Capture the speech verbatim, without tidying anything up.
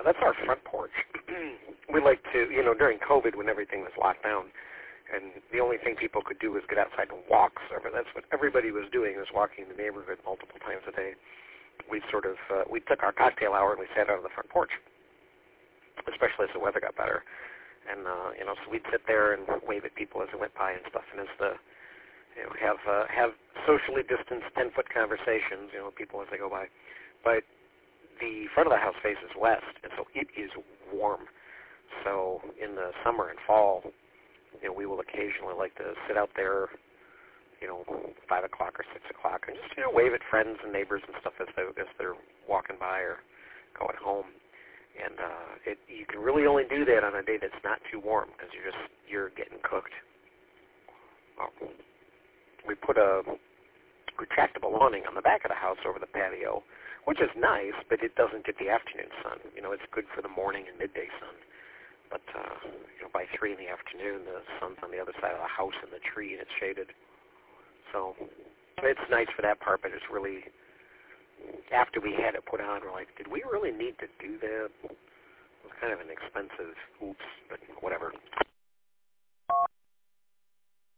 that's our front porch. We like to, you know, during COVID when everything was locked down, and the only thing people could do was get outside and walk. So that's what everybody was doing, was walking the neighborhood multiple times a day. We sort of, uh, we took our cocktail hour and we sat out on the front porch, especially as the weather got better. And, uh, you know, so we'd sit there and wave at people as they went by and stuff. And as the, you know, have, uh, have socially distanced ten-foot conversations, you know, people as they go by. But the front of the house faces west, and so it is warm. So in the summer and fall, you know, we will occasionally like to sit out there, you know, five o'clock or six o'clock, and just, you know, wave at friends and neighbors and stuff as they as they're walking by or going home. And uh, it you can really only do that on a day that's not too warm, because you're just you're getting cooked. Well, we put a retractable awning on the back of the house over the patio, which is nice, but it doesn't get the afternoon sun. You know, it's good for the morning and midday sun. But, uh, you know, by three in the afternoon, the sun's on the other side of the house in the tree, and it's shaded. So it's nice for that part, but it's really, after we had it put on, we're like, did we really need to do that? It was kind of an expensive oops, but whatever.